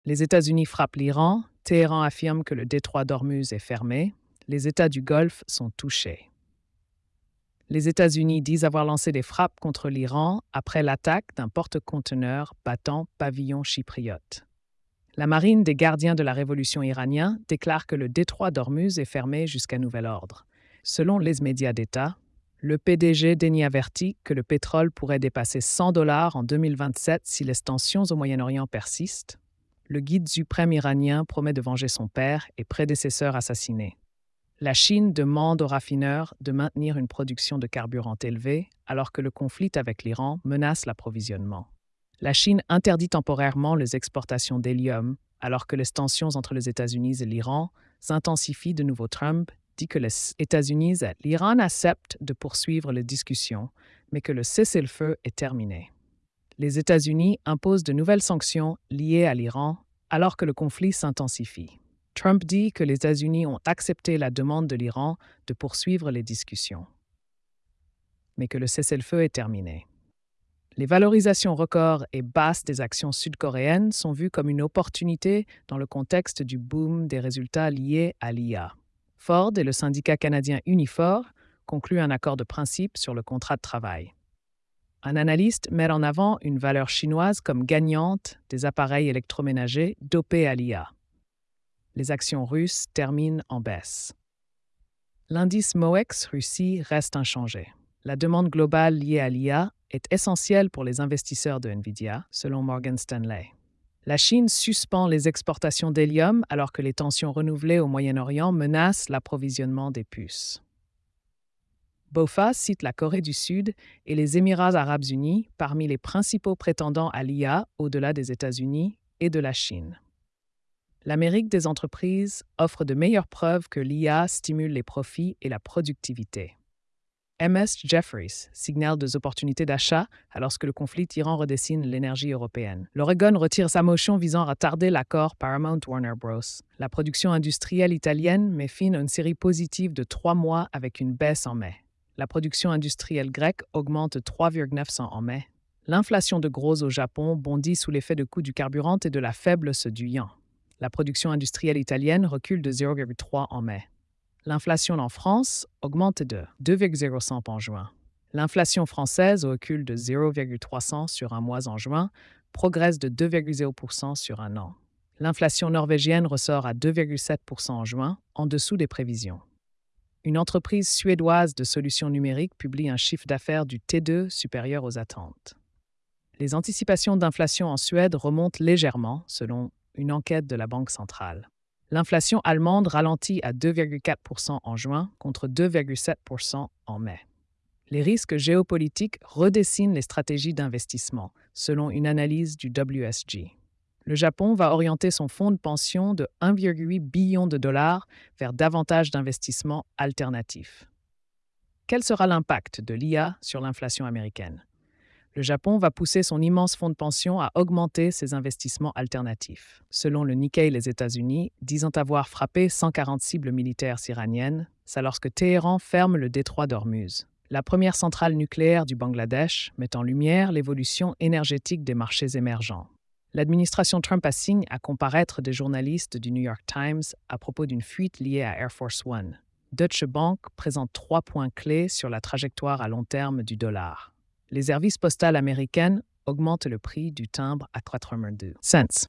Les États-Unis frappent l'Iran, Téhéran affirme que le détroit d'Ormuz est fermé, les États du Golfe sont touchés. Les États-Unis disent avoir lancé des frappes contre l'Iran après l'attaque d'un porte-conteneurs battant pavillon chypriote. La marine des gardiens de la révolution iranien déclare que le détroit d'Ormuz est fermé jusqu'à nouvel ordre. Selon les médias d'État, le PDG dénie avertit que le pétrole pourrait dépasser $100 en 2027 si les tensions au Moyen-Orient persistent. Le guide suprême iranien promet de venger son père et prédécesseur assassiné. La Chine demande aux raffineurs de maintenir une production de carburant élevée alors que le conflit avec l'Iran menace l'approvisionnement. La Chine interdit temporairement les exportations d'hélium alors que les tensions entre les États-Unis et l'Iran s'intensifient de nouveau. Trump dit que les États-Unis et l'Iran acceptent de poursuivre les discussions, mais que le cessez-le-feu est terminé. Les États-Unis imposent de nouvelles sanctions liées à l'Iran alors que le conflit s'intensifie. Trump dit que les États-Unis ont accepté la demande de l'Iran de poursuivre les discussions, mais que le cessez-le-feu est terminé. Les valorisations records et basses des actions sud-coréennes sont vues comme une opportunité dans le contexte du boom des résultats liés à l'IA. Ford et le syndicat canadien Unifor concluent un accord de principe sur le contrat de travail. Un analyste met en avant une valeur chinoise comme gagnante des appareils électroménagers dopés à l'IA. Les actions russes terminent en baisse. L'indice MOEX Russie reste inchangé. La demande globale liée à l'IA est essentielle pour les investisseurs de Nvidia, selon Morgan Stanley. La Chine suspend les exportations d'hélium alors que les tensions renouvelées au Moyen-Orient menacent l'approvisionnement des puces. BofA cite la Corée du Sud et les Émirats arabes unis parmi les principaux prétendants à l'IA au-delà des États-Unis et de la Chine. L'Amérique des entreprises offre de meilleures preuves que l'IA stimule les profits et la productivité. MS Jefferies signale des opportunités d'achat alors que le conflit Iran redessine l'énergie européenne. L'Oregon retire sa motion visant à tarder l'accord Paramount-Warner Bros. La production industrielle italienne met fin à une série positive de 3 mois avec une baisse en mai. La production industrielle grecque augmente de 3,9% en mai. L'inflation de gros au Japon bondit sous l'effet de coûts du carburant et de la faible hausse du yuan. La production industrielle italienne recule de 0,3 en mai. L'inflation en France augmente de 2,0% en juin. L'inflation française recule de 0,3% sur un mois en juin, progresse de 2,0% sur un an. L'inflation norvégienne ressort à 2,7% en juin, en dessous des prévisions. Une entreprise suédoise de solutions numériques publie un chiffre d'affaires du T2 supérieur aux attentes. Les anticipations d'inflation en Suède remontent légèrement, selon une enquête de la Banque centrale. L'inflation allemande ralentit à 2,4% en juin contre 2,7% en mai. Les risques géopolitiques redessinent les stratégies d'investissement, selon une analyse du WSG. Le Japon va orienter son fonds de pension de 1,8 billion de dollars vers davantage d'investissements alternatifs. Quel sera l'impact de l'IA sur l'inflation américaine? Le Japon va pousser son immense fonds de pension à augmenter ses investissements alternatifs. Selon le Nikkei, les États-Unis, disant avoir frappé 140 cibles militaires iraniennes, c'est lorsque Téhéran ferme le détroit d'Ormuz. La première centrale nucléaire du Bangladesh met en lumière l'évolution énergétique des marchés émergents. L'administration Trump assigne à comparaître des journalistes du New York Times à propos d'une fuite liée à Air Force One. Deutsche Bank présente 3 points clés sur la trajectoire à long terme du dollar. Les services postaux américains augmentent le prix du timbre à 82 cents.